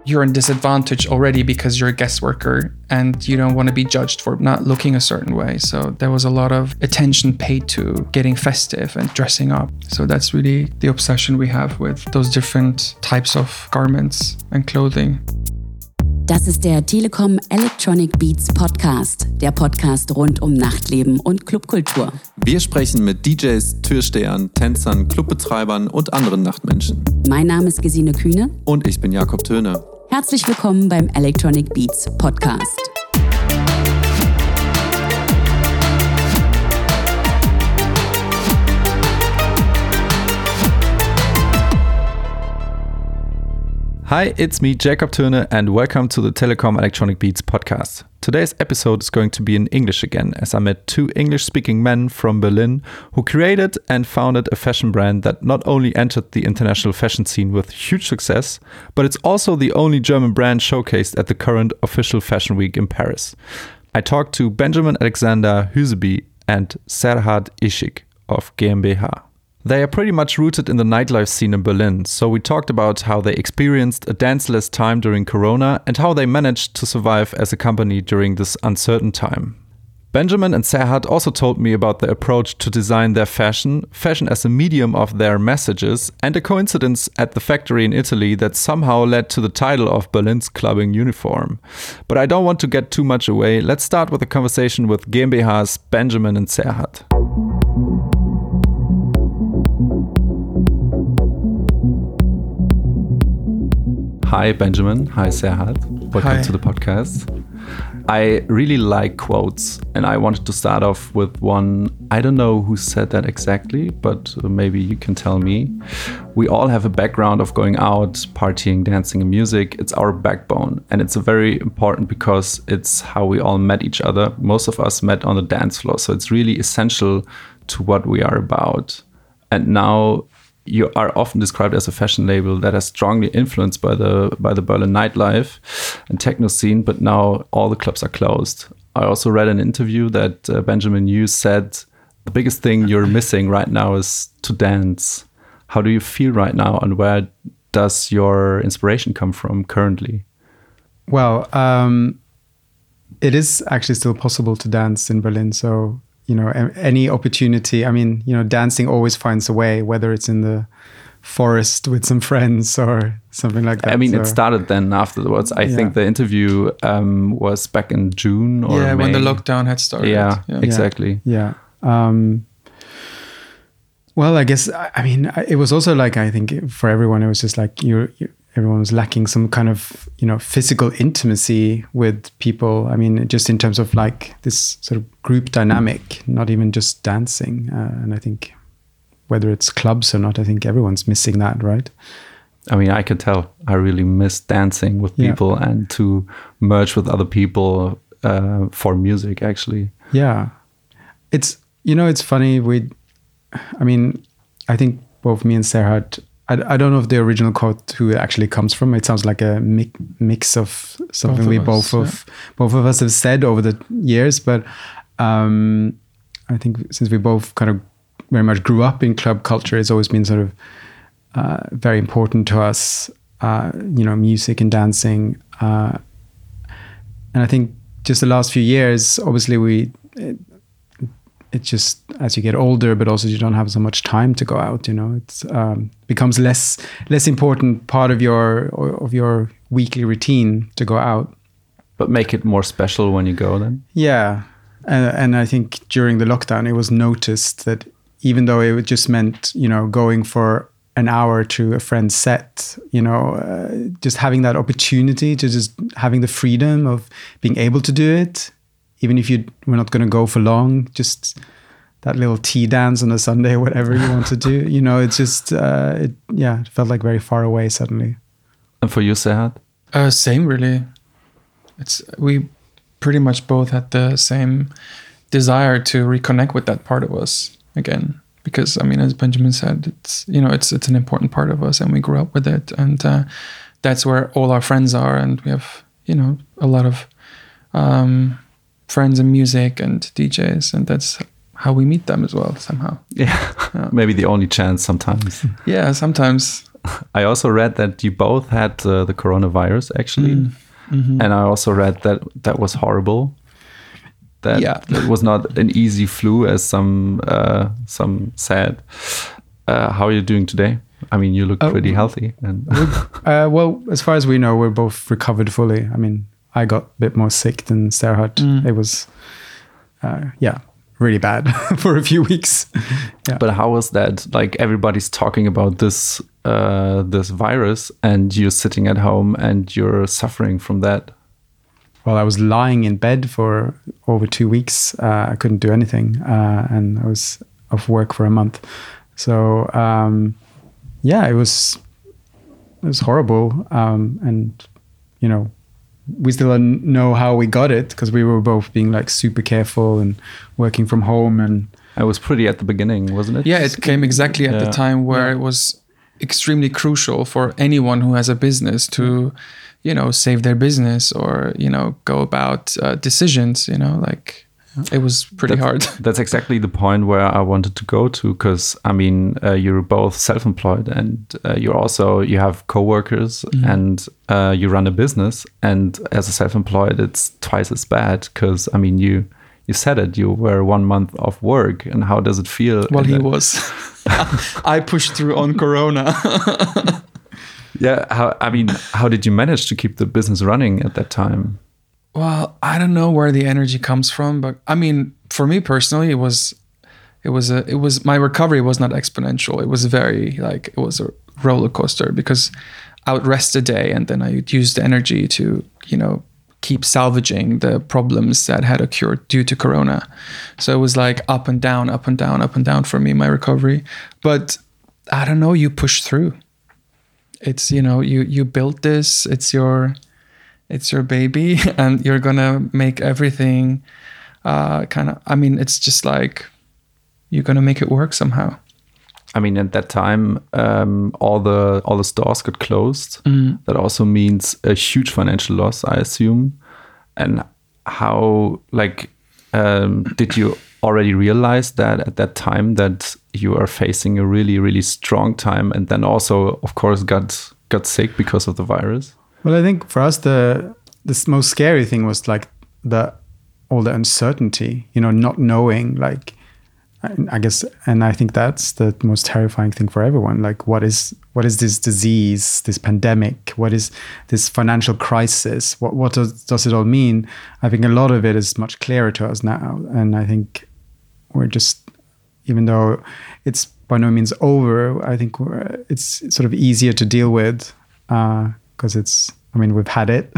you're in disadvantage already because you're a guest worker and you don't want to be judged for not looking a certain way. So there was a lot of attention paid to getting festive and dressing up. So that's really the obsession we have with those different types of garments and clothing. Das ist der Telekom Electronic Beats Podcast, der Podcast rund um Nachtleben und Clubkultur. Wir sprechen mit DJs, Türstehern, Tänzern, Clubbetreibern und anderen Nachtmenschen. Mein Name ist Gesine Kühne. Und ich bin Jakob Töne. Herzlich willkommen beim Electronic Beats Podcast. Hi, it's me, Jakob Töne, and welcome to the Telekom Electronic Beats podcast. Today's episode is going to be in English again, as I met two English-speaking men from Berlin who created and founded a fashion brand that not only entered the international fashion scene with huge success, but it's also the only German brand showcased at the current official Fashion Week in Paris. I talked to Benjamin Alexander Hüseby and Serhat Işık of GmbH. They are pretty much rooted in the nightlife scene in Berlin, so we talked about how they experienced a danceless time during Corona and how they managed to survive as a company during this uncertain time. Benjamin and Serhat also told me about their approach to design their fashion as a medium of their messages, and a coincidence at the factory in Italy that somehow led to the title of Berlin's clubbing uniform. But I don't want to get too much away. Let's start with a conversation with GmbH's Benjamin and Serhat. Hi, Benjamin. Hi, Serhat. Welcome to the podcast. I really like quotes, and I wanted to start off with one. I don't know who said that exactly, but maybe you can tell me. We all have a background of going out, partying, dancing, and music. It's our backbone, and it's very important because it's how we all met each other. Most of us met on the dance floor, so it's really essential to what we are about. And now you are often described as a fashion label that is strongly influenced by the Berlin nightlife and techno scene, but now all the clubs are closed. I also read an interview that Benjamin, you said the biggest thing you're missing right now is to dance. How do you feel right now, and where does your inspiration come from currently? Well, it is actually still possible to dance in Berlin, so any opportunity. I mean, dancing always finds a way, whether it's in the forest with some friends or something like that. I mean, it started then afterwards. I think the interview was back in June or May. When the lockdown had started. Yeah, exactly. Yeah. Well, I guess, I mean, it was also like, I think for everyone, it was just like everyone was lacking some kind of, physical intimacy with people. I mean, just in terms of like this sort of group dynamic, not even just dancing. And I think whether it's clubs or not, I think everyone's missing that, right? I mean, I can tell I really miss dancing with people and to merge with other people for music, actually. Yeah. It's funny. I think both me and Serhat, I don't know if the original quote who it actually comes from. It sounds like a mix of something both of us have said over the years. But I think since we both kind of very much grew up in club culture, it's always been sort of very important to us, music and dancing. And I think just the last few years, obviously it's just as you get older, but also you don't have so much time to go out. It's becomes less important part of your weekly routine to go out. But make it more special when you go then. Yeah, and I think during the lockdown, it was noticed that even though it just meant going for an hour to a friend's set, just having that opportunity to just having the freedom of being able to do it. Even if we're not going to go for long, just that little tea dance on a Sunday, whatever you want to do, it's just, it felt like very far away suddenly. And for you, Serhat? Same, really. We pretty much both had the same desire to reconnect with that part of us again. Because, I mean, as Benjamin said, it's an important part of us, and we grew up with it. And that's where all our friends are. And we have, a lot of friends in music and DJs, and that's how we meet them as well somehow. Yeah. Maybe the only chance sometimes. Yeah, sometimes. I also read that you both had the coronavirus, actually. And I also read that that was horrible. That it was not an easy flu, as some said. How are you doing today? I mean, you look pretty healthy. And well, as far as we know, we're both recovered fully. I mean, I got a bit more sick than Serhat. It was, really bad for a few weeks. Yeah. But how was that? Like, everybody's talking about this virus, and you're sitting at home and you're suffering from that. Well, I was lying in bed for over 2 weeks. I couldn't do anything, and I was off work for a month. So, it was horrible. And you know, we still don't know how we got it, because we were both being like super careful and working from home. And it was pretty at the beginning, wasn't it? Yeah, it came exactly at the time where it was extremely crucial for anyone who has a business to, save their business or, go about decisions, like it was pretty hard. That's exactly the point where I wanted to go to, because I mean, you're both self-employed, and you have coworkers, and you run a business. And as a self-employed, it's twice as bad, because I mean, you said it, you were 1 month off work. And how does it feel? Well, he was. I pushed through on Corona. Yeah. How did you manage to keep the business running at that time? Well, I don't know where the energy comes from, but I mean, for me personally, it was my recovery was not exponential. It was it was a roller coaster, because I would rest a day and then I would use the energy to, keep salvaging the problems that had occurred due to Corona. So it was like up and down, up and down, up and down for me, my recovery. But I don't know, you push through. It's, you built this, it's your baby, and you're gonna make everything it's just like you're gonna make it work somehow. I mean, at that time, all the stores got closed. That also means a huge financial loss, I assume. And how, did you already realize that at that time that you are facing a really, really strong time, and then also, of course, got sick because of the virus? Well, I think for us, the most scary thing was like all the uncertainty, not knowing, like, I guess, and I think that's the most terrifying thing for everyone. Like, what is this disease, this pandemic? What is this financial crisis? What does it all mean? I think a lot of it is much clearer to us now, and I think we're just, even though it's by no means over, I think it's sort of easier to deal with, because we've had it.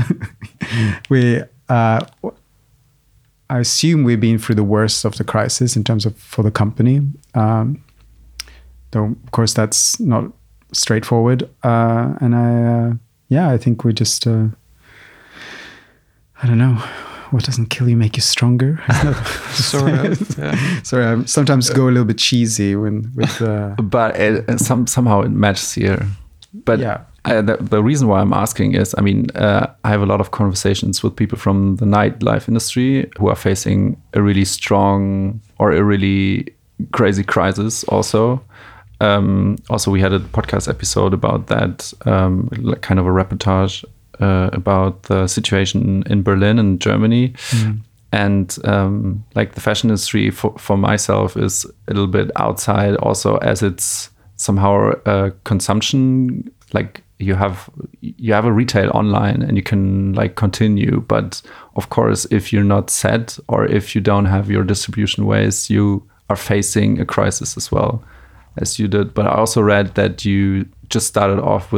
I assume we've been through the worst of the crisis in terms of for the company. Though, of course, that's not straightforward. I think we just, I don't know, what doesn't kill you make you stronger? Sort of. Yeah. Sorry, I sometimes go a little bit cheesy with. But somehow it matches here. But yeah. The reason why I'm asking is, I have a lot of conversations with people from the nightlife industry who are facing a really strong or a really crazy crisis also. Also, we had a podcast episode about that, kind of a reportage about the situation in Berlin and Germany. And the fashion industry for myself is a little bit outside also, as it's somehow consumption, like you have a retail online and you can continue, but of course if you're not set or if you don't have your distribution ways, you are facing a crisis as well as you did. But I also read that you just started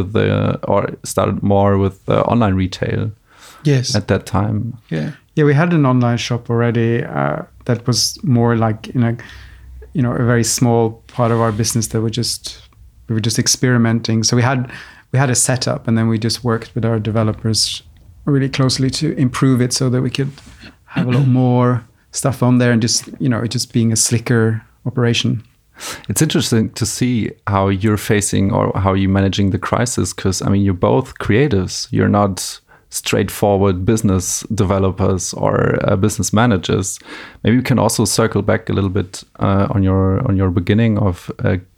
more with online retail. Yes. At that time. Yeah, we had an online shop already that was more like a very small part of our business that we were just experimenting. So we had a setup, and then we just worked with our developers really closely to improve it so that we could have a lot more stuff on there and just, it just being a slicker operation. It's interesting to see how you're facing or how you're managing the crisis, because you're both creatives. You're not straightforward business developers or business managers. Maybe we can also circle back a little bit on your beginning of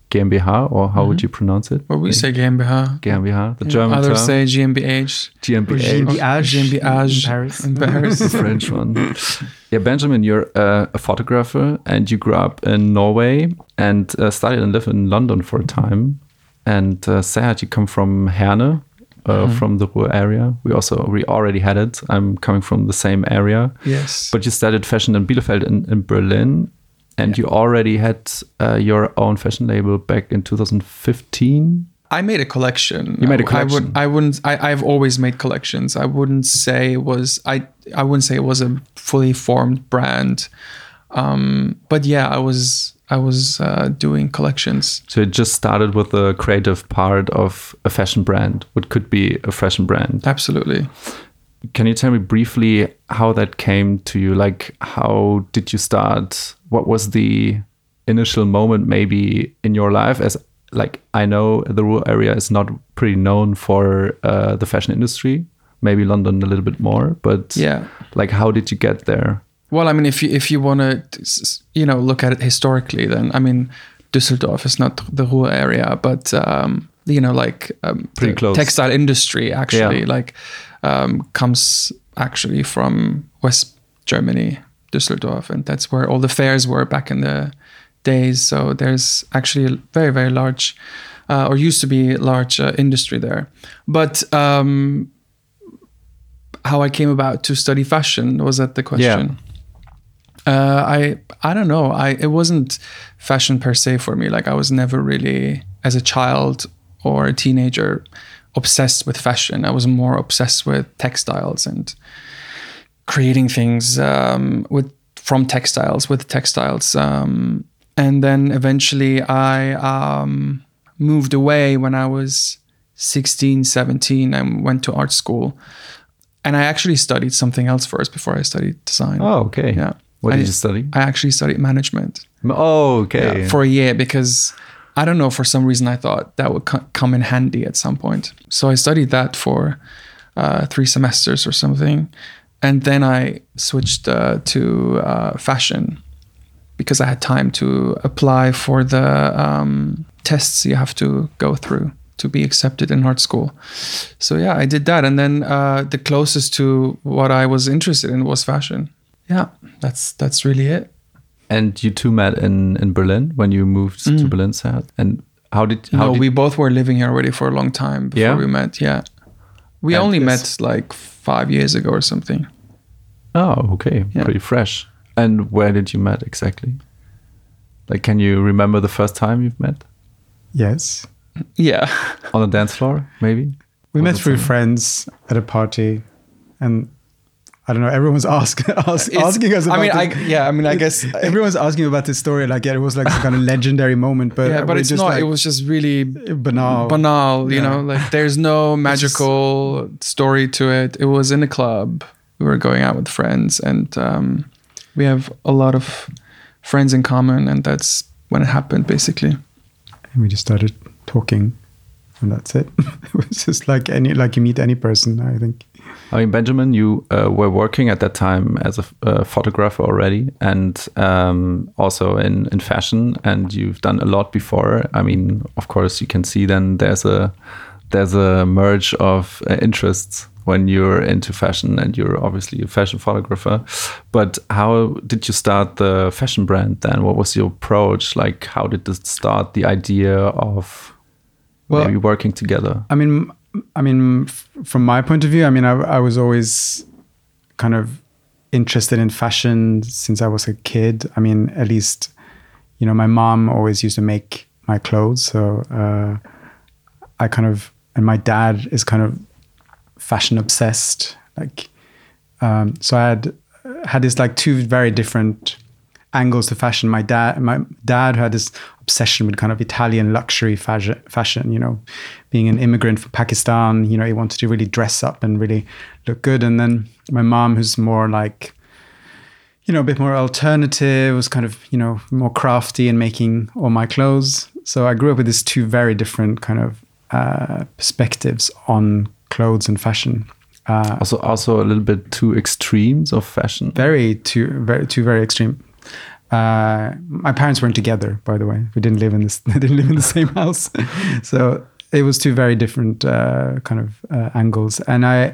GmbH, or how would you pronounce it? Well, we say GmbH. GmbH, the German Others term. say GmbH. GmbH in Paris. In Paris. The French one. Yeah, Benjamin, you're a photographer, and you grew up in Norway and studied and lived in London for a time. And Serhat, you come from Herne, from the Ruhr area. We already had it. I'm coming from the same area. Yes. But you studied fashion in Bielefeld in Berlin. And you already had your own fashion label back in 2015. I made a collection. You made a collection. I've always made collections. I wouldn't say it was a fully formed brand. But yeah, I was doing collections. So it just started with the creative part of a fashion brand, what could be a fashion brand. Absolutely. Can you tell me briefly how that came to you? Like, how did you start? What was the initial moment maybe in your life? As like, I know the Ruhr area is not pretty known for the fashion industry, maybe London a little bit more, but yeah, like, how did you get there? Well, I mean, if you want to, look at it historically, then I mean, Düsseldorf is not the Ruhr area, but pretty close. Textile industry actually comes actually from West Germany, Düsseldorf, and that's where all the fairs were back in the days. So there's actually a very, very large, or used to be large industry there. But how I came about to study fashion, was that the question? Yeah. I don't know. It wasn't fashion per se for me. Like, I was never really, as a child or a teenager, obsessed with fashion. I was more obsessed with textiles and creating things with textiles. And then eventually I moved away when I was 16, 17, and went to art school. And I actually studied something else first before I studied design. Oh, okay. Yeah. What did you study? I actually studied management. Oh, okay. Yeah, for a year, because I don't know, for some reason I thought that would come in handy at some point. So I studied that for 3 semesters or something. And then I switched to fashion because I had time to apply for the tests you have to go through to be accepted in art school. So yeah, I did that. And then the closest to what I was interested in was fashion. Yeah, that's really it. And you two met in Berlin when you moved to Berlin, Serhat? And we both were living here already for a long time before we met. Yeah, we only met like 5 years ago or something. Oh, okay, pretty fresh. And where did you met exactly? Like, can you remember the first time you've met? Yes. Yeah. On a dance floor, maybe? We met through friends at a party, and I don't know, everyone's asking us about I guess everyone's asking about this story, like it was like some kind of legendary moment, but yeah, but it's just not. like, it was just really banal, you know, like there's no magical story to it. It was in a club. We were going out with friends, and we have a lot of friends in common, and that's when it happened, basically. And we just started talking, and that's it. It was just like you meet any person, I think. I mean, Benjamin, you were working at that time as a photographer already, and also in fashion, and you've done a lot before. I mean, of course, you can see then there's a merge of interests when you're into fashion, and you're obviously a fashion photographer. But how did you start the fashion brand then? What was your approach? Like, how did this start, the idea of maybe working together? I mean, from my point of view, I mean, I was always kind of interested in fashion since I was a kid. I mean, at least, you know, my mom always used to make my clothes. So and my dad is kind of fashion obsessed. Like, so I had this like 2 very different angles to fashion. My dad had this obsession with kind of Italian luxury fashion, you know, being an immigrant from Pakistan, you know, he wanted to really dress up and really look good. And then my mom, who's more like, you know, a bit more alternative, was kind of, you know, more crafty in making all my clothes. So I grew up with these 2 very different kind of perspectives on clothes and fashion. Also a little bit 2 extremes of fashion. Two very extreme. My parents weren't together, by the way. We didn't live in this. They didn't live in the same house, so it was two very different kind of angles. And I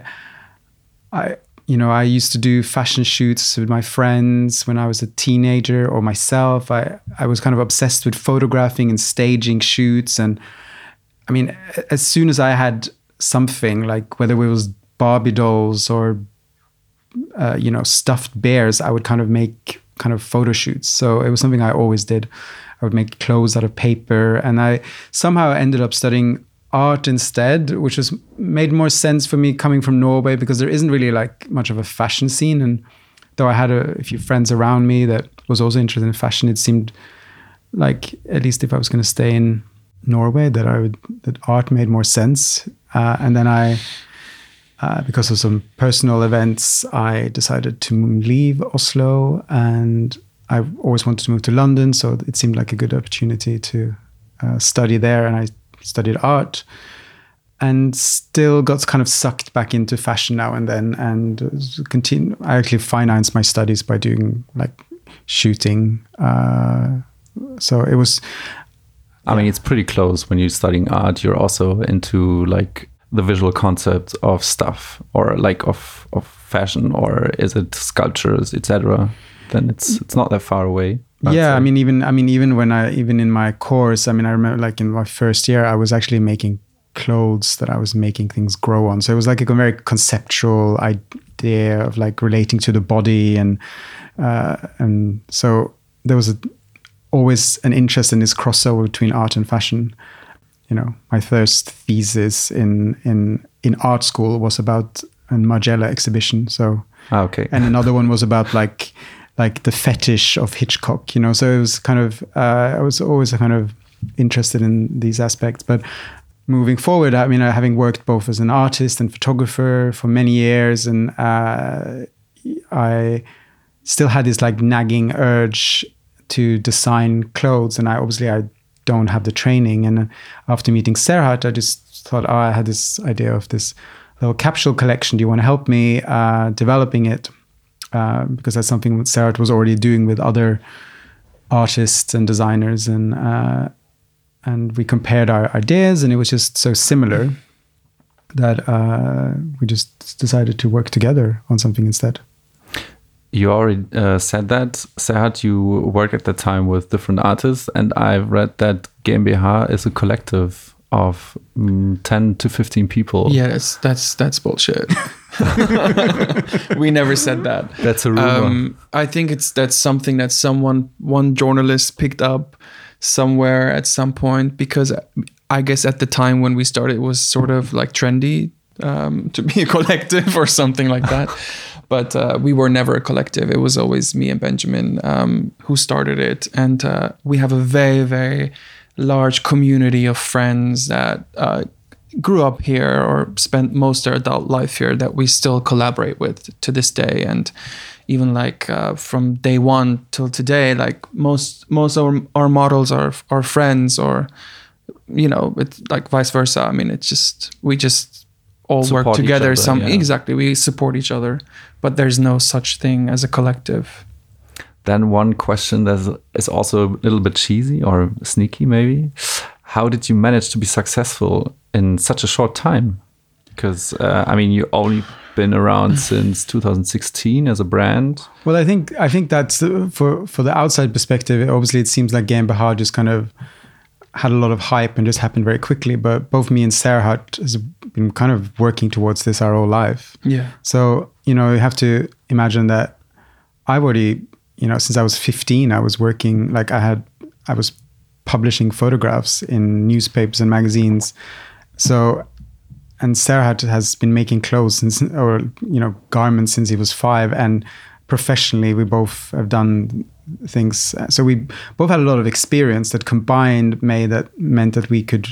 used to do fashion shoots with my friends when I was a teenager, or myself. I was kind of obsessed with photographing and staging shoots. And I mean, as soon as I had something, like whether it was Barbie dolls or stuffed bears, I would kind of make kind of photo shoots. So it was something I always did. I would make clothes out of paper, and I somehow ended up studying art instead, which made more sense for me coming from Norway, because there isn't really like much of a fashion scene. And though I had a few friends around me that was also interested in fashion, it seemed like, at least if I was going to stay in Norway, that art made more sense. And then because of some personal events, I decided to leave Oslo, and I always wanted to move to London, so it seemed like a good opportunity to study there. And I studied art, and still got kind of sucked back into fashion now and then, and I actually financed my studies by doing like shooting. So it was. I mean, it's pretty close. When you're studying art, you're also into like the visual concept of stuff, or like of fashion, or is it sculptures, etc. Then it's not that far away. Yeah, I mean, even in my course, I mean, I remember like in my first year, I was actually making clothes that I was making things grow on. So it was like a very conceptual idea of like relating to the body, and so there was always an interest in this crossover between art and fashion. My first thesis in art school was about a Margiela exhibition. So, okay. And another one was about like the fetish of Hitchcock. So it was kind of I was always kind of interested in these aspects. But moving forward, I mean, having worked both as an artist and photographer for many years, and I still had this like nagging urge to design clothes, and I don't have the training. And after meeting Serhat, I just thought, I had this idea of this little capsule collection. Do you want to help me developing it? Because that's something that Serhat was already doing with other artists and designers, and we compared our ideas, and it was just so similar that we just decided to work together on something instead. You already said that, Serhat, you work at the time with different artists, and I've read that GmbH is a collective of 10 to 15 people. Yes, that's bullshit. We never said that. That's a rumor. I think that's something that one journalist picked up somewhere at some point, because I guess at the time when we started, it was sort of like trendy to be a collective or something like that. But we were never a collective. It was always me and Benjamin who started it. And we have a very, very large community of friends that grew up here or spent most of their adult life here that we still collaborate with to this day. And even like from day one till today, like most of our models are friends, or, it's like vice versa. I mean, we just all support work together. Exactly, we support each other, but there's no such thing as a collective. Then one question that is also a little bit cheesy or sneaky maybe. How did you manage to be successful in such a short time? Because you only been around since 2016 as a brand. Well, I think that's for the outside perspective. Obviously, it seems like GmbH just kind of had a lot of hype and just happened very quickly. But both me and Serhat has been kind of working towards this our whole life. Yeah. So you have to imagine that I've already, since I was 15, I was working, like I was publishing photographs in newspapers and magazines. So, and Serhat has been making clothes garments since he was 5, and professionally we both have done things. So we both had a lot of experience that combined meant that we could,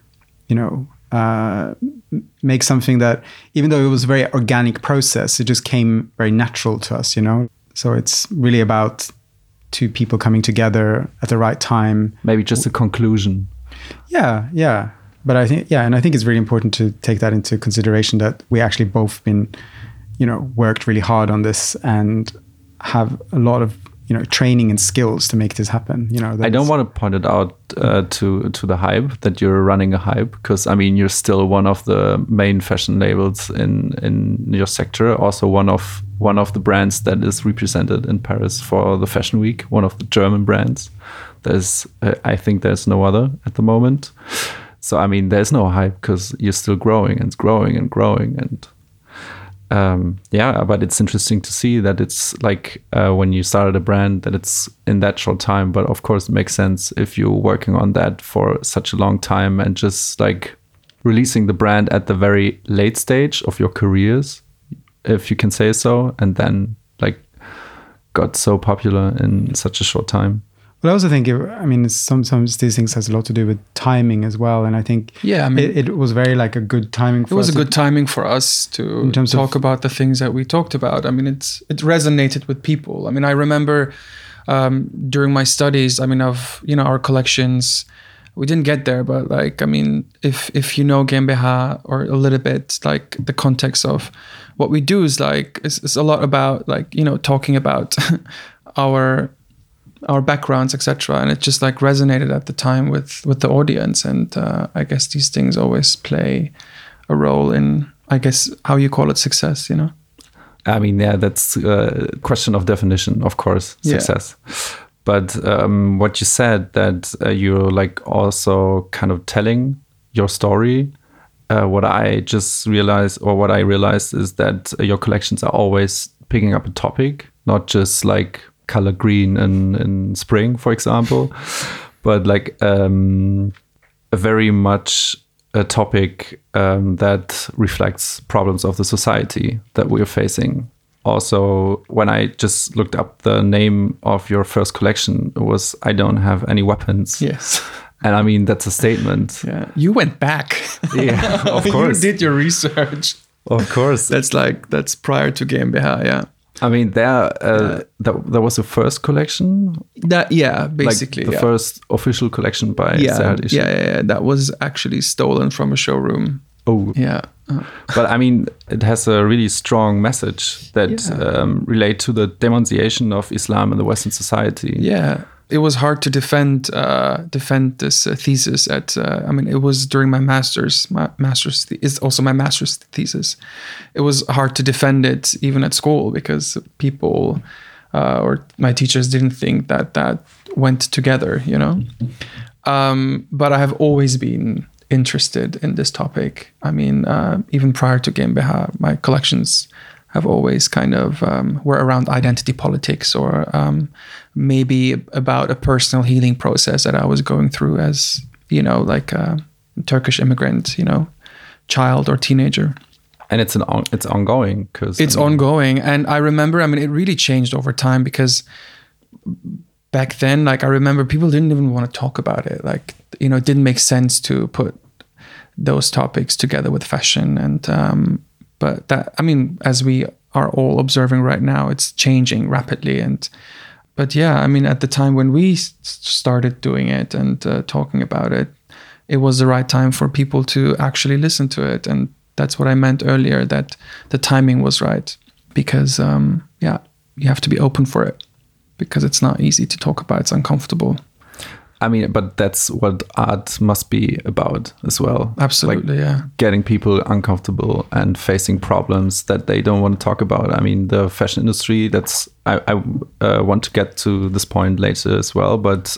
make something that, even though it was a very organic process, it just came very natural to us, So it's really about two people coming together at the right time. Maybe just a conclusion. Yeah. But I think it's really important to take that into consideration, that we actually both been, worked really hard on this and have a lot of, training and skills to make this happen. I don't want to point it out to the hype that you're running a hype, because I mean you're still one of the main fashion labels in your sector, also one of the brands that is represented in Paris for the Fashion Week, one of the German brands. I think there's no other at the moment. So I mean there's no hype because you're still growing and growing and growing and. But it's interesting to see that it's like when you started a brand that it's in that short time. But of course, it makes sense if you're working on that for such a long time and just like releasing the brand at the very late stage of your careers, if you can say so, and then like got so popular in such a short time. But I also think, sometimes these things has a lot to do with timing as well. And I think it was very like a good timing for us. It was a good timing for us to talk about the things that we talked about. I mean, it resonated with people. I mean, I remember during my studies, of, our collections, we didn't get there, but like, I mean, if you know GmbH or a little bit, like the context of what we do is like, it's a lot about like, talking about our backgrounds, etc., and it just like resonated at the time with the audience, and I guess these things always play a role in, I guess, how you call it success. I mean, that's a question of definition, of course, success. Yeah. But what you said that you're like also kind of telling your story. What I realized is that your collections are always picking up a topic, not just like color green in spring, for example, but like a very much a topic that reflects problems of the society that we are facing. Also, when I just looked up the name of your first collection, it was "I Don't Have Any Weapons." Yes. And I mean, that's a statement. Yeah, you went back. Yeah, of course. You did your research. Of course. That's prior to GmbH, yeah. I mean, there was the first collection. Basically, like the first official collection by Serhat. Yeah. That was actually stolen from a showroom. Oh, yeah. But I mean, it has a really strong message that relate to the denunciation of Islam in the Western society. Yeah. It was hard to defend this thesis at. It was during my master's. It's also my master's thesis. It was hard to defend it even at school because people or my teachers didn't think that went together. But I have always been interested in this topic. I mean, even prior to GmbH, my collections have always kind of were around identity politics or maybe about a personal healing process that I was going through as, like a Turkish immigrant, child or teenager. And it's ongoing because it's ongoing. And I remember, it really changed over time because back then, like I remember people didn't even want to talk about it. Like, it didn't make sense to put those topics together with fashion and, but that, as we are all observing right now, it's changing rapidly. But at the time when we started doing it and talking about it, it was the right time for people to actually listen to it. And that's what I meant earlier, that the timing was right. Because, you have to be open for it. Because it's not easy to talk about, it's uncomfortable. But that's what art must be about as well. Absolutely, Getting people uncomfortable and facing problems that they don't want to talk about. The fashion industry, I want to get to this point later as well. But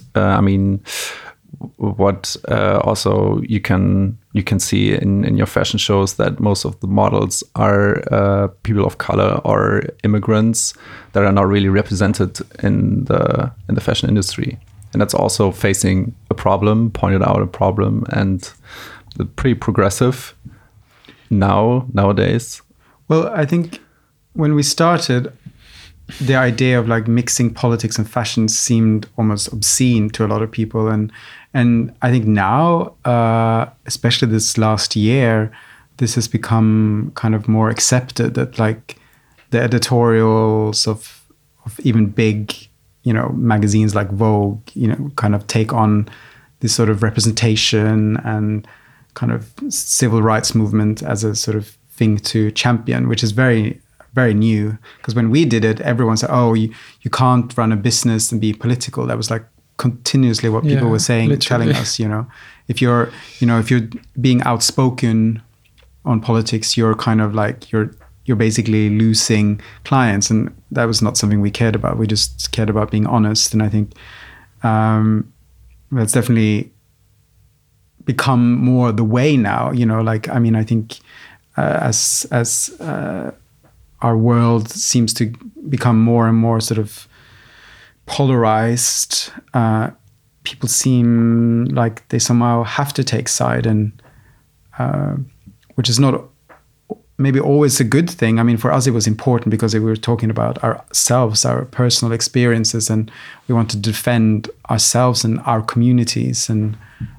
what also you can see in your fashion shows that most of the models are people of color or immigrants that are not really represented in the fashion industry. And that's also facing a problem, pointed out a problem, and pretty progressive nowadays. Well, I think when we started, the idea of like mixing politics and fashion seemed almost obscene to a lot of people. And I think now, especially this last year, this has become kind of more accepted that like the editorials of even big magazines like Vogue, kind of take on this sort of representation and kind of civil rights movement as a sort of thing to champion, which is very very new. Because when we did it, everyone said, "Oh, you can't run a business and be political." That was like continuously what people were saying, literally. telling us, if you're being outspoken on politics, you're kind of like you're basically losing clients, and that was not something we cared about. We just cared about being honest, and I think that's definitely become more the way now. I think as our world seems to become more and more sort of polarized, people seem like they somehow have to take side, and which is not maybe always a good thing. I mean, for us, it was important because we were talking about ourselves, our personal experiences, and we want to defend ourselves and our communities. And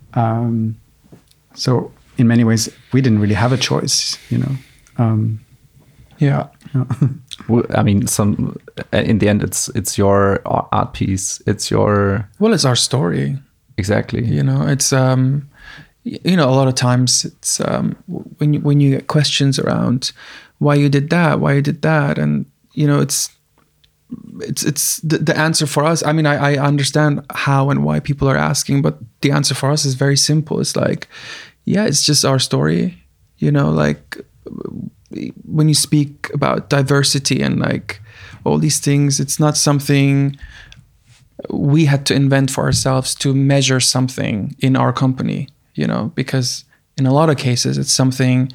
so in many ways, we didn't really have a choice, Yeah. I mean, in the end, it's your art piece. It's your... Well, it's our story. Exactly. It's a lot of times it's when you get questions around why you did that, and it's the answer for us. I mean, I understand how and why people are asking, but the answer for us is very simple. It's like, it's just our story. Like when you speak about diversity and like all these things, it's not something we had to invent for ourselves to measure something in our company. Because in a lot of cases, it's something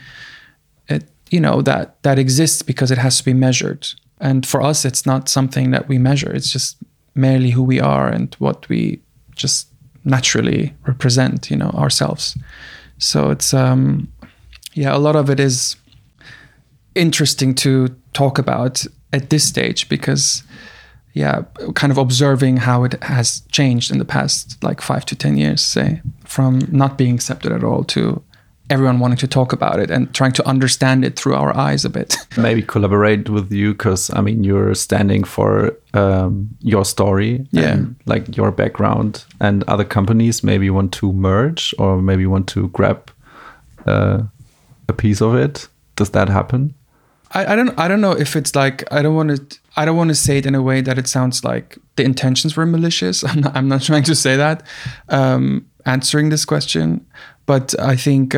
that exists because it has to be measured. And for us, it's not something that we measure. It's just merely who we are and what we just naturally represent, ourselves. So it's, a lot of it is interesting to talk about at this stage because, kind of observing how it has changed in the past, like 5 to 10 years, say, from not being accepted at all to everyone wanting to talk about it and trying to understand it through our eyes a bit. Maybe collaborate with you because, I mean, you're standing for your story and like your background, and other companies maybe want to merge or maybe want to grab a piece of it. Does that happen? I don't know if it's like, I don't want to say it in a way that it sounds like the intentions were malicious. I'm not trying to say that, answering this question, but I think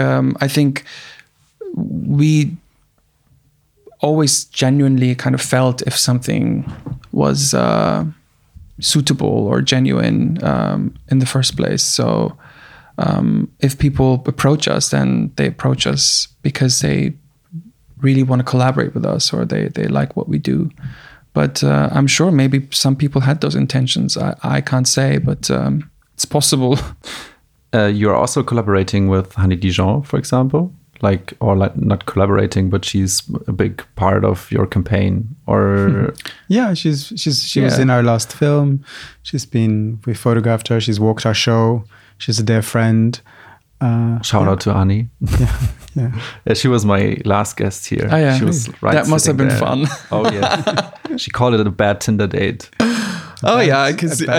we always genuinely kind of felt if something was suitable or genuine in the first place. So if people approach us, then they approach us because they really want to collaborate with us or they like what we do. But I'm sure maybe some people had those intentions. I can't say, but it's possible. You're also collaborating with Hanne Dijon, for example, not collaborating, but she's a big part of your campaign. Or she was in our last film. We photographed her. She's walked our show. She's a dear friend. Shout out to Hanne. Yeah, she was my last guest here. Oh, yeah. She was that must have been there. fun. Oh yeah, she called it a bad Tinder date. I can see.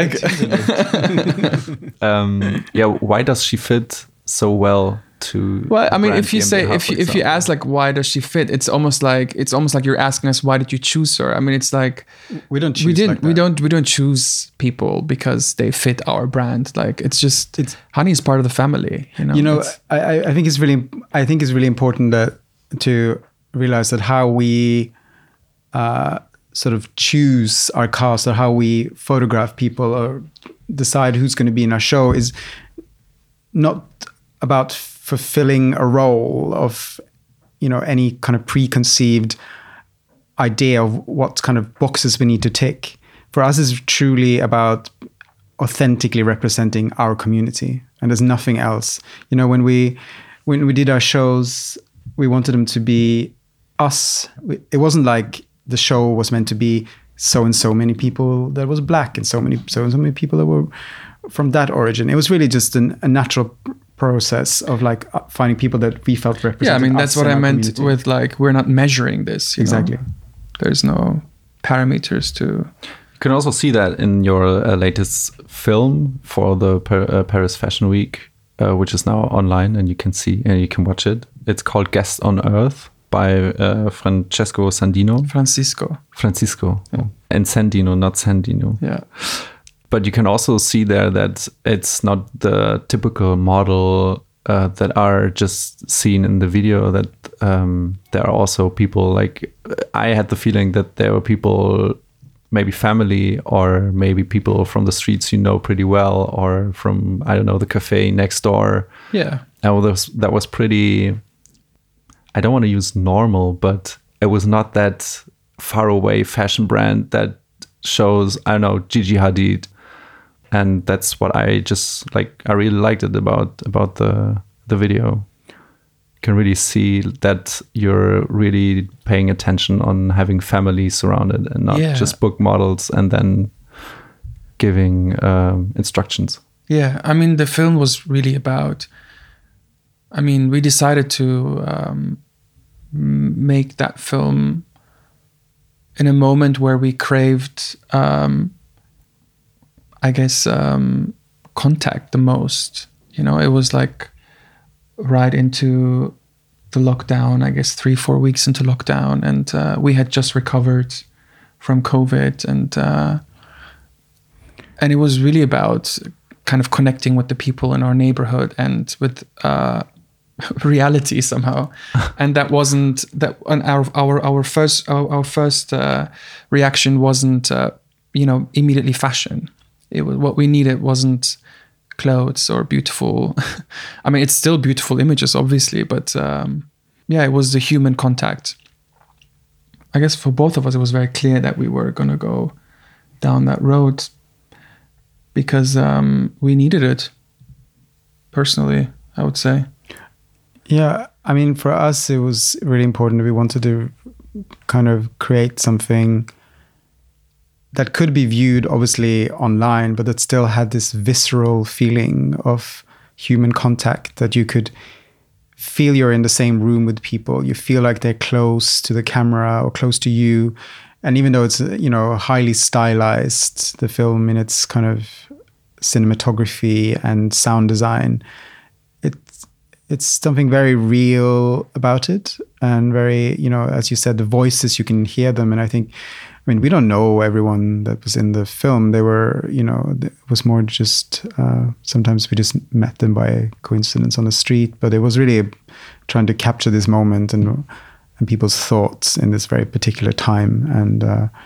Why does she fit so well to? Well, I mean, brand if you GmbH, say for if you example? ask like why does she fit, it's almost like you're asking us why did you choose her. I mean, it's like we don't choose. we don't choose people because they fit our brand. Like it's Hanne is part of the family. I think it's really important to realize that how we sort of choose our cast or how we photograph people or decide who's going to be in our show is not about fulfilling a role of, any kind of preconceived idea of what kind of boxes we need to tick. For us, it's truly about authentically representing our community, and there's nothing else. When we did our shows, we wanted them to be us. It wasn't like the show was meant to be so and so many people that was black and so many people that were from that origin. It was really just a natural process of like finding people that we felt represented. Yeah, I mean, that's what I meant with like, we're not measuring this. Exactly. There's no parameters to... You can also see that in your latest film for the Paris Fashion Week, which is now online and you can watch it. It's called Guest on Earth. by Francisco. Yeah. And Sandino, not Sandino. Yeah. But you can also see there that it's not the typical model that are just seen in the video, that there are also people, like, I had the feeling that there were people, maybe family or maybe people from the streets pretty well, or from, I don't know, the cafe next door. Yeah. That was pretty, I don't want to use normal, but it was not that far away fashion brand that shows, I don't know, Gigi Hadid. And that's what I just like. I really liked it about the video. You can really see that you're really paying attention on having family surrounded and not just book models and then giving instructions. Yeah, I mean, the film was really about, I mean, we decided to make that film in a moment where we craved, I guess, contact the most. It was like right into the lockdown, I guess 3-4 weeks into lockdown. And we had just recovered from COVID. And it was really about kind of connecting with the people in our neighborhood and with reality somehow. And that wasn't that. And our first reaction wasn't immediately fashion. It was, what we needed wasn't clothes or beautiful. I mean, it's still beautiful images, obviously, but it was the human contact. I guess for both of us, it was very clear that we were going to go down that road because we needed it. Personally, I would say. Yeah, I mean, for us, it was really important. We wanted to kind of create something that could be viewed, obviously, online, but that still had this visceral feeling of human contact, that you could feel you're in the same room with people. You feel like they're close to the camera or close to you. And even though it's, highly stylized, the film in its kind of cinematography and sound design, it's something very real about it. And very, as you said, the voices, you can hear them. And I mean, we don't know everyone that was in the film. They were, it was more just, sometimes we just met them by coincidence on the street, but it was really trying to capture this moment and people's thoughts in this very particular time. And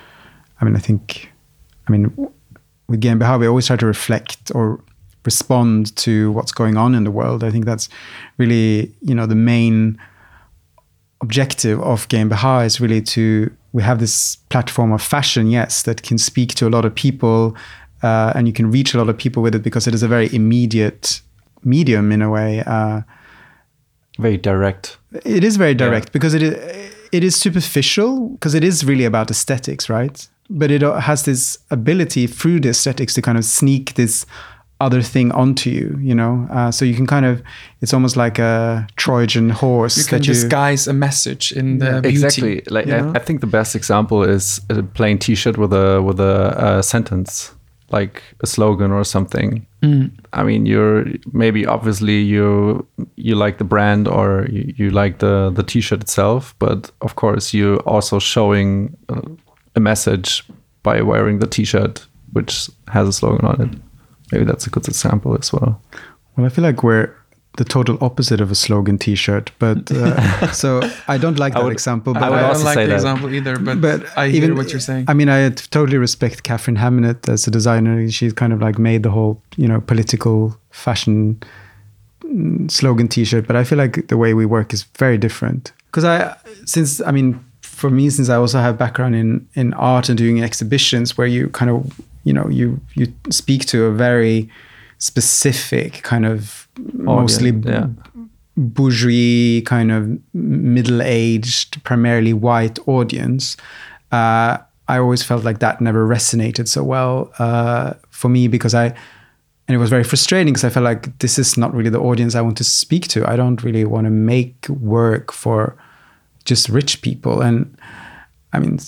with GmbH, we always try to reflect or respond to what's going on in the world. I think that's really, the main objective of GmbH is really we have this platform of fashion, yes, that can speak to a lot of people, and you can reach a lot of people with it because it is a very immediate medium in a way. Very direct. It is very direct because it is superficial because it is really about aesthetics, right? But it has this ability through the aesthetics to kind of sneak this other thing onto you, so you can kind of, it's almost like a Trojan horse. You can disguise a message in the beauty. Exactly. Like I think the best example is a plain T-shirt with a sentence, like a slogan or something. I mean, obviously you like the brand or you like the T-shirt itself, but of course you're also showing a message by wearing the T-shirt which has a slogan on it. Maybe that's a good example as well. Well, I feel like we're the total opposite of a slogan T-shirt, but so I don't like that example. But I don't like the example either, but I hear what you're saying. I mean, I totally respect Catherine Hamnett as a designer. She's kind of like made the whole, political fashion slogan T-shirt, but I feel like the way we work is very different. Because for me, since I also have background in art and doing exhibitions where you kind of, you speak to a very specific kind of mostly bourgeois kind of middle-aged, primarily white audience. I always felt like that never resonated so well for me because and it was very frustrating because I felt like this is not really the audience I want to speak to. I don't really want to make work for just rich people. And I mean,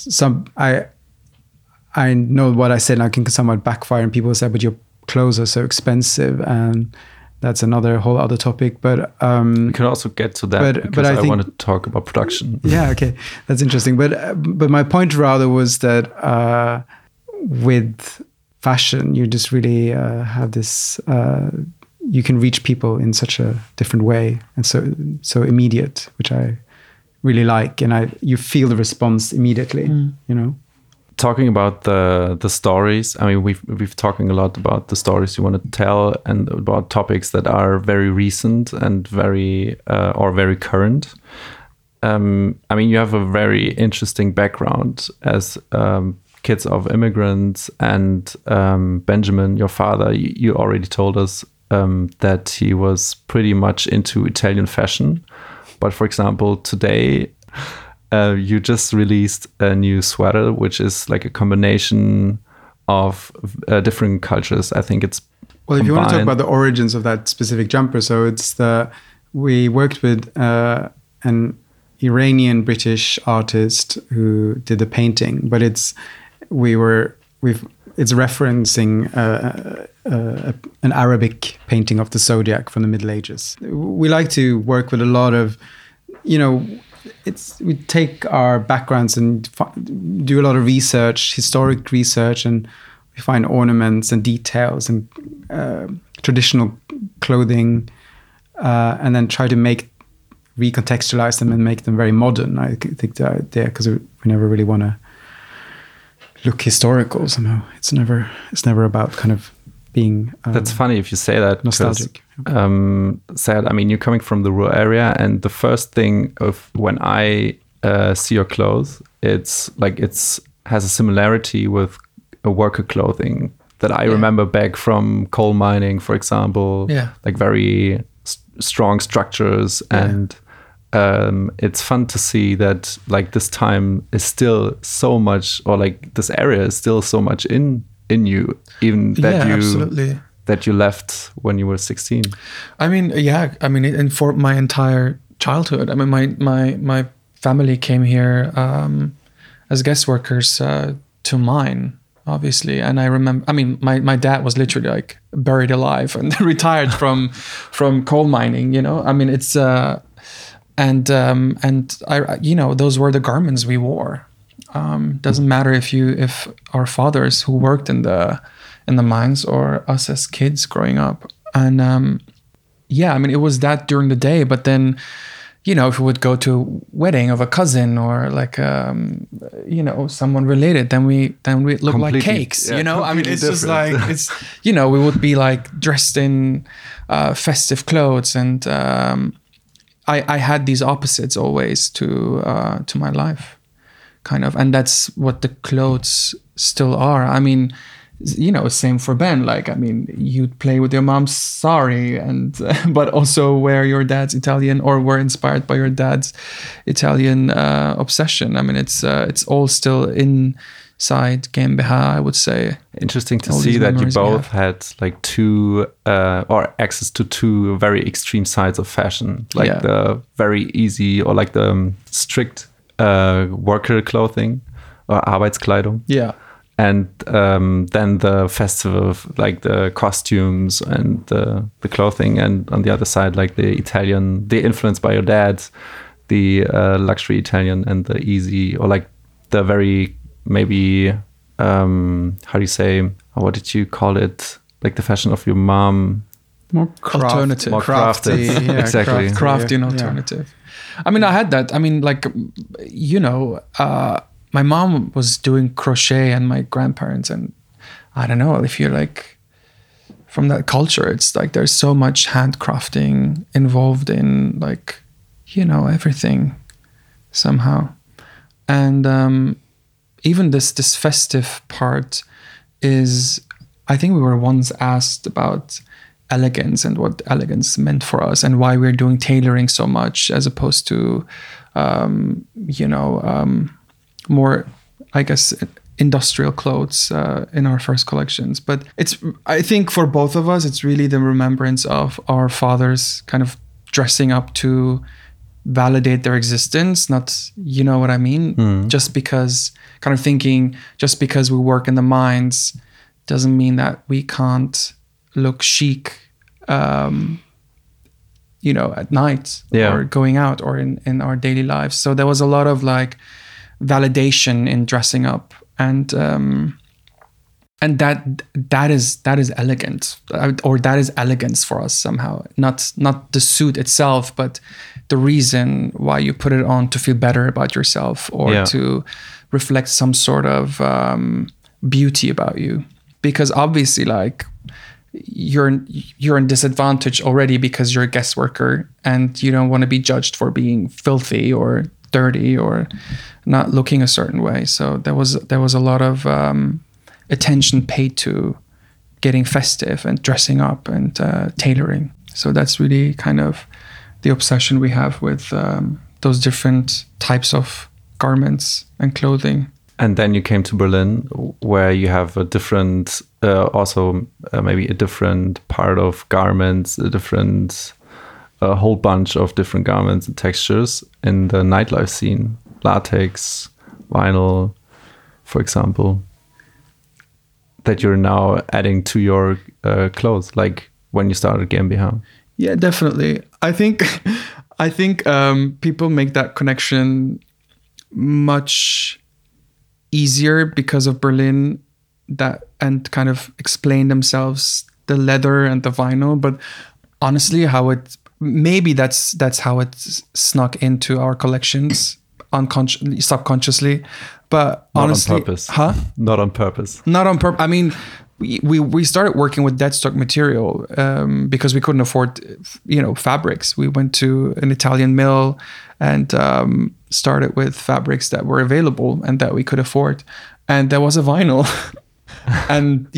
I know what I said now can somewhat backfire and people say, but your clothes are so expensive. And that's another whole other topic. But we can also get to that because I want to talk about production. Yeah, okay, that's interesting. But my point rather was that with fashion, you just really have this. You can reach people in such a different way and so immediate, which I really like, and you feel the response immediately. You know. Talking about the stories, I mean, we've talking a lot about the stories you want to tell and about topics that are very recent and very current. I mean, you have a very interesting background as kids of immigrants, and Benjamin, your father, you already told us that he was pretty much into Italian fashion. But for example, today, you just released a new sweater, which is like a combination of different cultures. I think it's well. If you want to talk about the origins of that specific jumper, so we worked with an Iranian British artist who did the painting, but it's referencing an Arabic painting of the zodiac from the Middle Ages. We like to work with a lot of, we take our backgrounds and do a lot of research, historic research, and we find ornaments and details and traditional clothing, and then try to recontextualize them and make them very modern. I think the idea, because we never really want to look historical somehow. It's never about kind of being. That's funny if you say that. Nostalgic. Sad. I mean, you're coming from the rural area, and the first thing of when I see your clothes, it's has a similarity with a worker clothing that I remember back from coal mining, for example. Yeah. Like very strong structures, and it's fun to see that like this time is still so much, or like this area is still so much in you, even that absolutely. That you left when you were 16. I mean, and for my entire childhood, I mean, my family came here as guest workers to mine, obviously. And I remember, I mean, my dad was literally like buried alive and retired from coal mining, I mean, it's and I those were the garments we wore. Doesn't matter if our fathers who worked in the mines or us as kids growing up. And I mean, it was that during the day, but then, if we would go to a wedding of a cousin or like, someone related, then we look like cakes, I mean, it's just like, it's, we would be like dressed in festive clothes. And I had these opposites always to my life, kind of. And that's what the clothes still are. I mean, same for Ben. Like, I mean, you'd play with your mom's sari, and but also wear your dad's Italian, or were inspired by your dad's Italian obsession. I mean, it's all still inside GmbH, I would say. Interesting to see that you both had like two or access to two very extreme sides of fashion, like the very easy or like the strict worker clothing or Arbeitskleidung. Yeah. And then the festival, like the costumes and the clothing, and on the other side, like the influenced by your dad, the luxury Italian, and the easy, or like the very maybe how do you say? What did you call it? Like the fashion of your mom. More alternative, more crafty, exactly, crafty and alternative. Yeah. I mean, I had that. I mean, like my mom was doing crochet, and my grandparents, and I don't know if you're like from that culture, it's like there's so much handcrafting involved in like, everything somehow. And even this festive part is, I think we were once asked about elegance and what elegance meant for us and why we're doing tailoring so much as opposed to, more, I guess, industrial clothes in our first collections. But I think for both of us, it's really the remembrance of our fathers kind of dressing up to validate their existence, not, you know what I mean? Just because, kind of thinking, just because we work in the mines doesn't mean that we can't look chic at night Yeah. or going out or in our daily lives. So there was a lot of like validation in dressing up, and that is elegant, or that is elegance for us somehow. Not the suit itself, but the reason why you put it on, to feel better about yourself, or to reflect some sort of beauty about you. Because obviously, like, you're in disadvantage already because you're a guest worker and you don't want to be judged for being filthy or dirty or not looking a certain way. So there was a lot of attention paid to getting festive and dressing up and tailoring. So that's really kind of the obsession we have with those different types of garments and clothing. And then you came to Berlin, where you have a different, maybe a different part of garments, a whole bunch of different garments and textures in the nightlife scene. Latex, vinyl, for example, that you're now adding to your clothes, like when you started GmbH. Yeah, definitely. I think people make that connection much easier because of Berlin, and kind of explain themselves the leather and the vinyl. But honestly, that's how it snuck into our collections subconsciously. But honestly, not on purpose. Not on purpose. Not on purpose. I mean, we started working with dead stock material because we couldn't afford fabrics. We went to an Italian mill and started with fabrics that were available and that we could afford, and there was a vinyl. And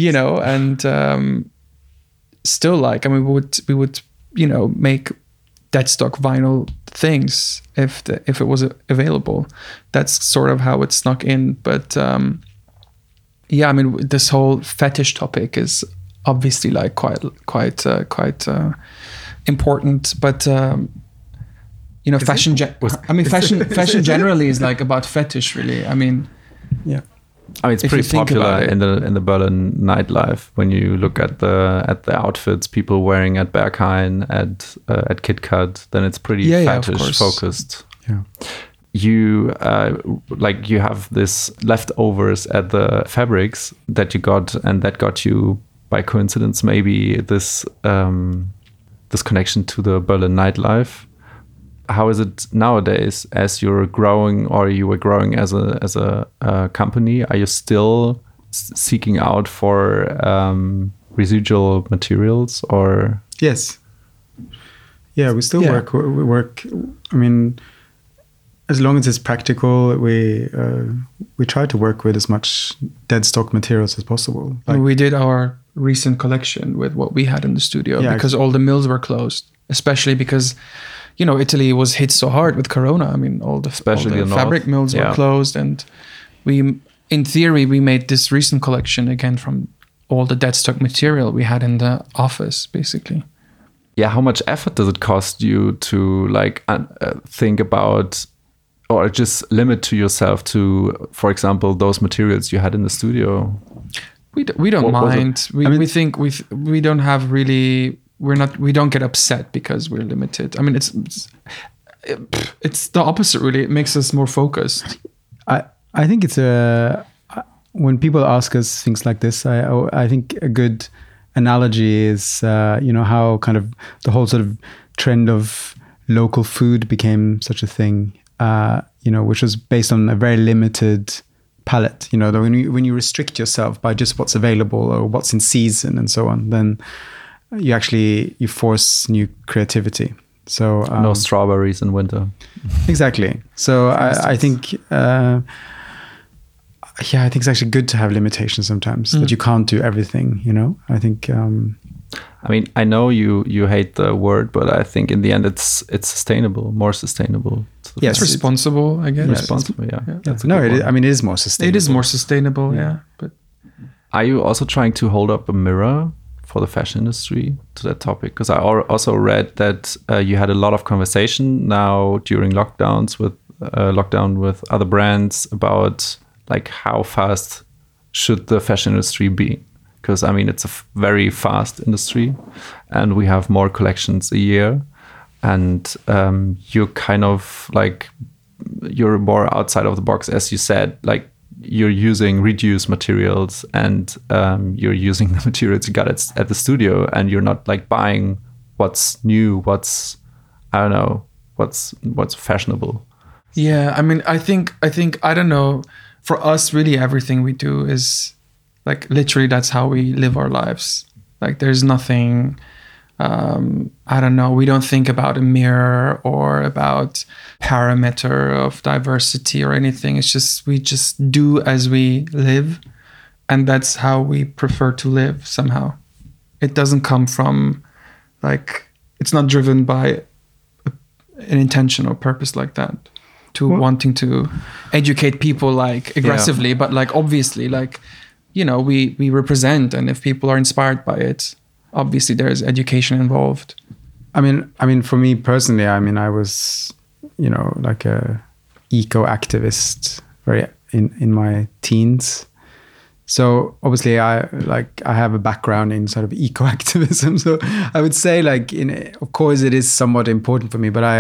still, like, I mean, we would make dead stock vinyl things if it was available. That's sort of how it snuck in. But yeah, I mean, this whole fetish topic is obviously like quite important. But fashion generally is like about fetish, really. I mean, yeah. I mean, it's pretty popular in the Berlin nightlife. When you look at the outfits people wearing at Berghain, at KitKat, then it's pretty fetish focused. Yeah. You you have this leftovers at the fabrics that you got, and that got you by coincidence maybe this connection to the Berlin nightlife. How is it nowadays, as you're growing, or you were growing as a company? Are you still seeking out for residual materials, or? Yes. Yeah, we still work. We work. I mean, as long as it's practical, we try to work with as much dead stock materials as possible. Like, we did our recent collection with what we had in the studio because all the mills were closed, especially because Italy was hit so hard with Corona. I mean, all the fabric mills were closed, and in theory, we made this recent collection again from all the dead stock material we had in the office, basically. Yeah, how much effort does it cost you to think about, or just limit to yourself to, for example, those materials you had in the studio? We don't mind. We think we don't have really. We don't get upset because we're limited. I mean, it's the opposite, really. It makes us more focused. I think it's when people ask us things like this, I think a good analogy is how kind of the whole sort of trend of local food became such a thing, which was based on a very limited palette. When you restrict yourself by just what's available or what's in season and so on, then you force new creativity. So no strawberries in winter. Exactly. So I think I think it's actually good to have limitations sometimes, that you can't do everything. I think. I mean, I know you hate the word, but I think in the end it's sustainable, more sustainable. Yes, it's responsible, I guess. Responsible, yeah. That's it is more sustainable. It is more sustainable, yeah. But are you also trying to hold up a mirror for the fashion industry to that topic? Because I also read that you had a lot of conversation now during lockdown with other brands about how fast should the fashion industry be because I mean it's a very fast industry, and we have more collections a year, and you're kind of like you're more outside of the box, as you said, like you're using reduced materials, and you're using the materials you got at the studio, and you're not like buying what's new, what's fashionable. Yeah, I mean, I think I don't know. For us, really, everything we do is like literally that's how we live our lives. Like there's nothing. I don't know. We don't think about a mirror or about parameter of diversity or anything. It's just we just do as we live, and that's how we prefer to live. Somehow, it doesn't come from like it's not driven by an intention or purpose like that. To wanting to educate people like aggressively, but like obviously like we represent, and if people are inspired by it, obviously there's education involved. I mean for me personally, I mean I was like a eco activist very in my teens, so obviously I have a background in sort of eco activism, so I would say like of course it is somewhat important for me, but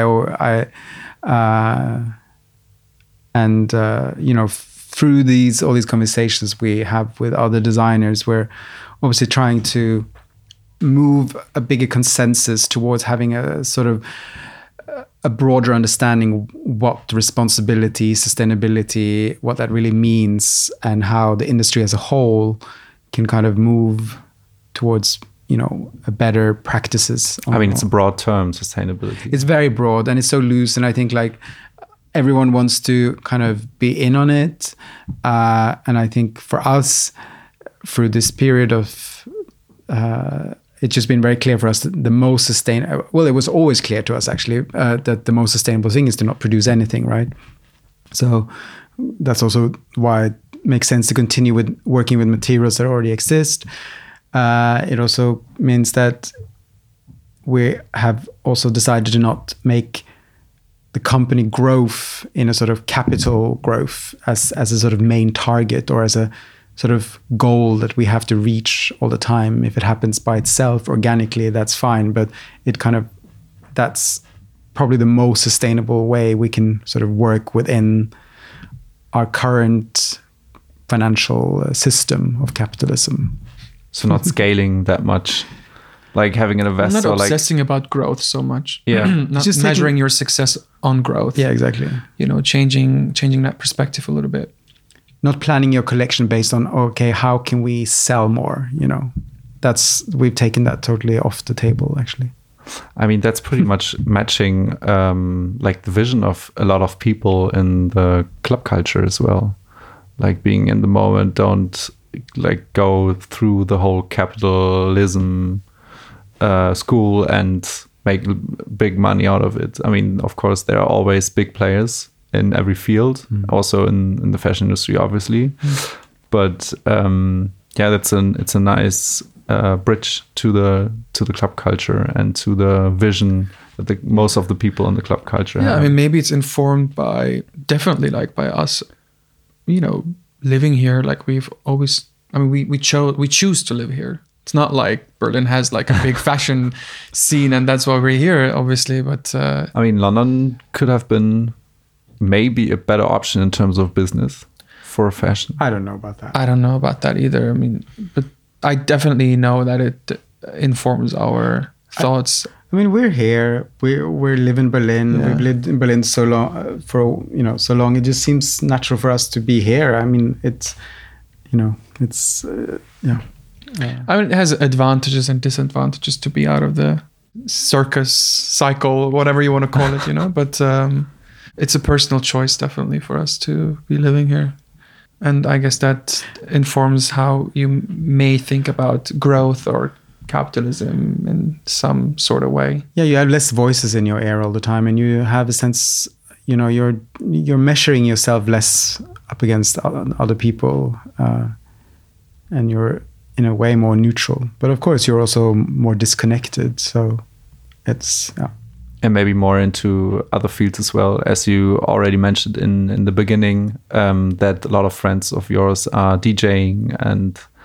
through all these conversations we have with other designers, we're obviously trying to move a bigger consensus towards having a sort of a broader understanding what responsibility, sustainability, what that really means, and how the industry as a whole can kind of move towards a better practices. I mean, it's a broad term, sustainability. It's very broad and it's so loose, and I think like everyone wants to kind of be in on it. And I think for us, through this period of, it's just been very clear for us that the most sustainable, well, it was always clear to us actually, that the most sustainable thing is to not produce anything, right? So that's also why it makes sense to continue with working with materials that already exist. It also means that we have also decided to not make the company growth in a sort of capital growth as a sort of main target, or as a sort of goal that we have to reach all the time. If it happens by itself organically, that's fine, but that's probably the most sustainable way we can sort of work within our current financial system of capitalism. So not scaling that much. Like having an investor. I'm not obsessing about growth so much. Yeah. Not just measuring your success on growth. Yeah, exactly. Changing that perspective a little bit. Not planning your collection based on, okay, how can we sell more? We've taken that totally off the table, actually. I mean, that's pretty much matching like the vision of a lot of people in the club culture as well. Like being in the moment, don't like go through the whole capitalism school and make big money out of it. I mean, of course, there are always big players in every field, also in the fashion industry, obviously. But it's a nice bridge to the club culture and to the vision that most of the people in the club culture have. I mean, maybe it's informed by us, living here. Like we've always, I mean, we choose to live here. It's not like Berlin has like a big fashion scene and that's why we're here, obviously. But I mean, London could have been maybe a better option in terms of business for fashion. I don't know about that. I don't know about that either. I mean, but I definitely know that it informs our thoughts. I mean, we're here. We live in Berlin. Yeah. We've lived in Berlin so long so long. It just seems natural for us to be here. I mean, Yeah. I mean, it has advantages and disadvantages to be out of the circus cycle, whatever you want to call it, but it's a personal choice definitely for us to be living here. And I guess that informs how you may think about growth or capitalism in some sort of way. Yeah, you have less voices in your ear all the time, and you have a sense, you're measuring yourself less up against other people, and you're in a way more neutral, but of course you're also more disconnected, so it's and maybe more into other fields as well, as you already mentioned in the beginning, that a lot of friends of yours are DJing and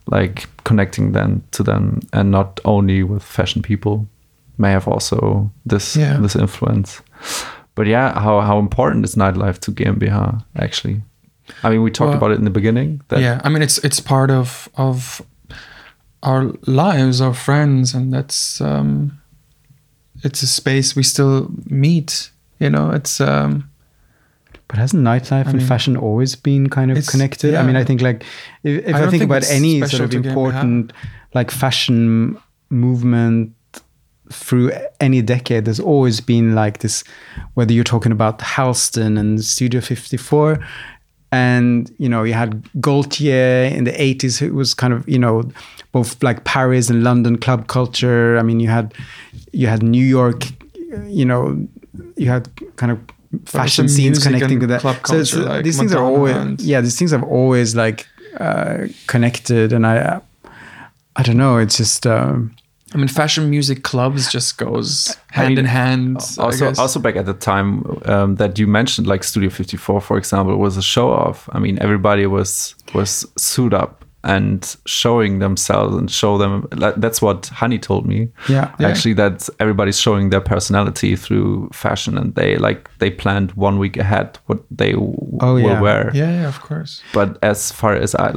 like connecting them to them, and not only with fashion people, may have also this influence. But yeah, how important is nightlife to GmbH actually? I mean, we talked about it in the beginning. I mean, it's part of our lives, our friends, and that's it's a space we still meet. You know, it's. But hasn't nightlife and fashion always been kind of connected? I mean, I think like if I think about any sort of important like fashion movement through any decade, there's always been like this, whether you're talking about Halston and Studio 54, and, you know, you had Gaultier in the 80s, it was kind of, you know, both like Paris and London club culture. I mean, you had New York, you know, you had kind of fashion scenes connecting to that. Club culture, like these things are always, these things have always like connected, and I don't know, it's just... I mean, fashion music clubs just goes hand in hand. Also back at the time that you mentioned, like Studio 54, for example, was a show off. I mean, everybody was suited up and showing themselves and show them. That's what Honey told me. Yeah. Actually, that everybody's showing their personality through fashion, and they planned 1 week ahead what they will wear. Yeah, of course. But as far as I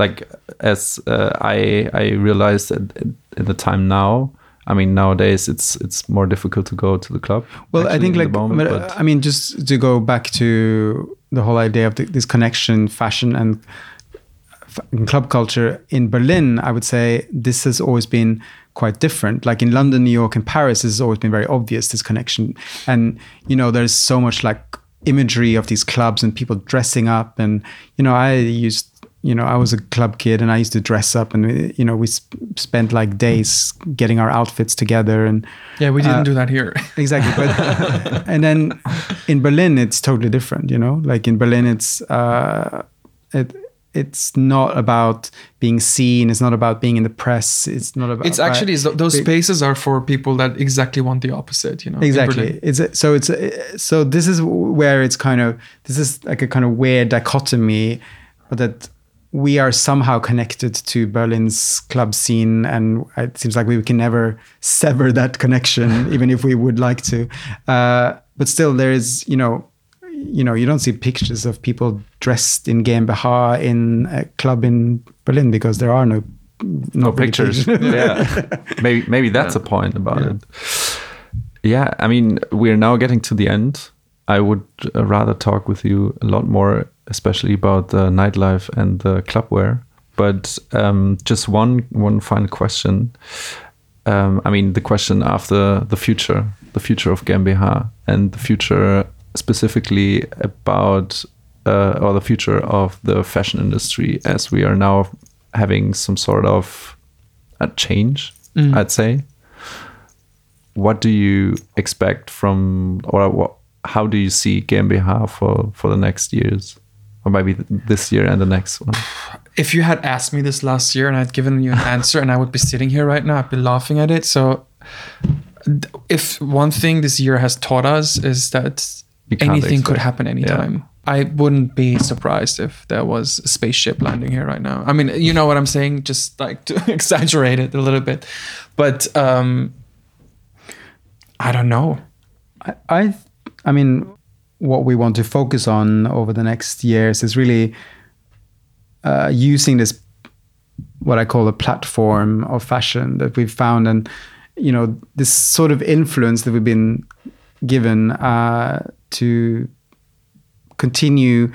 realized in the time now, I mean, nowadays it's more difficult to go to the club. Well, I think I mean, just to go back to the whole idea of this connection, fashion and club culture in Berlin, I would say this has always been quite different. Like in London, New York, and Paris, this has always been very obvious, this connection. And, you know, there's so much like imagery of these clubs and people dressing up. And, you know, I was a club kid and I used to dress up, and, you know, we spent like days getting our outfits together. And yeah, we didn't do that here. Exactly. But, and then in Berlin, it's totally different, you know, like in Berlin, it's not about being seen. It's not about being in the press. It's not about. It's actually those spaces are for people that exactly want the opposite. You know. Exactly. So this is where it's kind of, this is like a kind of weird dichotomy, that we are somehow connected to Berlin's club scene, and it seems like we can never sever that connection, even if we would like to. But still, there is, you know, you don't see pictures of people dressed in GmbH in a club in Berlin because there are no pictures. Yeah, maybe that's a point about it. Yeah, I mean, we're now getting to the end. I would rather talk with you a lot more, especially about the nightlife and the clubwear. But just one final question. I mean, the question after the future of GmbH, and the future specifically about or the future of the fashion industry, as we are now having some sort of a change, I'd say. What do you expect from, or how do you see GmbH for the next years, or maybe this year and the next one? If you had asked me this last year and I'd given you an answer, and I would be sitting here right now, I'd be laughing at it. So if one thing this year has taught us is that anything could happen anytime. Yeah. I wouldn't be surprised if there was a spaceship landing here right now. I mean, you know what I'm saying? Just like to exaggerate it a little bit. But I don't know. I mean, what we want to focus on over the next years is really using this, what I call a platform of fashion that we've found, and, you know, this sort of influence that we've been given to continue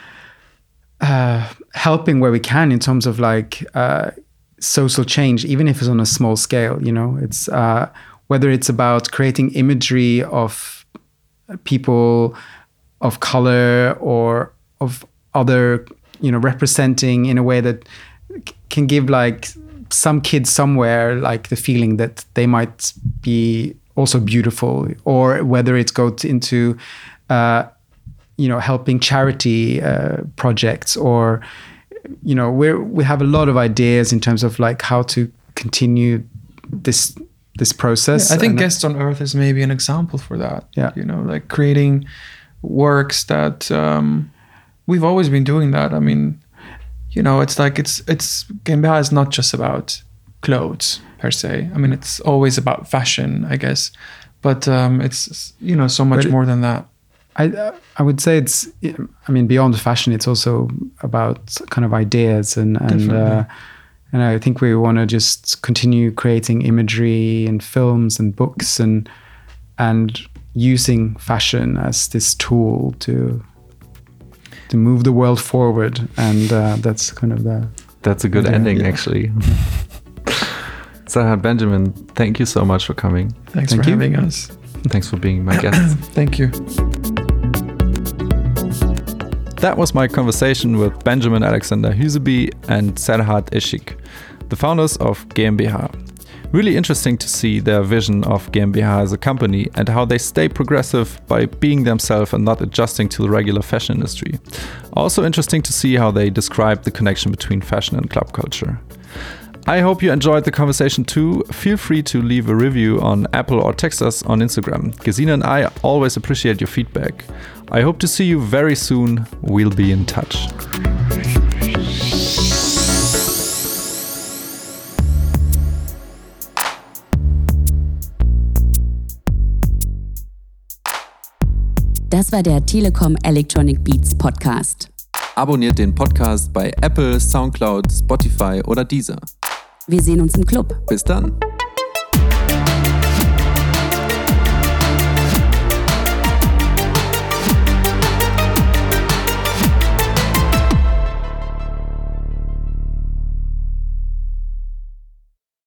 helping where we can in terms of like social change, even if it's on a small scale. You know, it's whether it's about creating imagery of people of color or of other, you know, representing in a way that can give like some kids somewhere like the feeling that they might be also beautiful, or whether it goes into you know, helping charity projects, or, you know, we have a lot of ideas in terms of like how to continue this process. Yeah, I think Guests on Earth is maybe an example for that. Yeah, you know, like creating works that we've always been doing that. I mean, you know, it's like it's GmbH is not just about clothes per se. I mean, it's always about fashion, I guess, but it's, you know, so much more than that. I would say beyond fashion, it's also about kind of ideas and I think we want to just continue creating imagery and films and books and using fashion as this tool to move the world forward, and that's kind of that's a good ending, actually. Serhat, Benjamin, thank you so much for coming. Thanks for having us. Thanks for being my guest. Thank you. That was my conversation with Benjamin Alexander Huseby and Serhat Işık, the founders of GmbH. Really interesting to see their vision of GmbH as a company and how they stay progressive by being themselves and not adjusting to the regular fashion industry. Also interesting to see how they describe the connection between fashion and club culture. I hope you enjoyed the conversation too. Feel free to leave a review on Apple or text us on Instagram. Gesine and I always appreciate your feedback. I hope to see you very soon. We'll be in touch. Das war der Telekom Electronic Beats Podcast. Abonniert den Podcast bei Apple, Soundcloud, Spotify oder Deezer. Wir sehen uns im Club. Bis dann.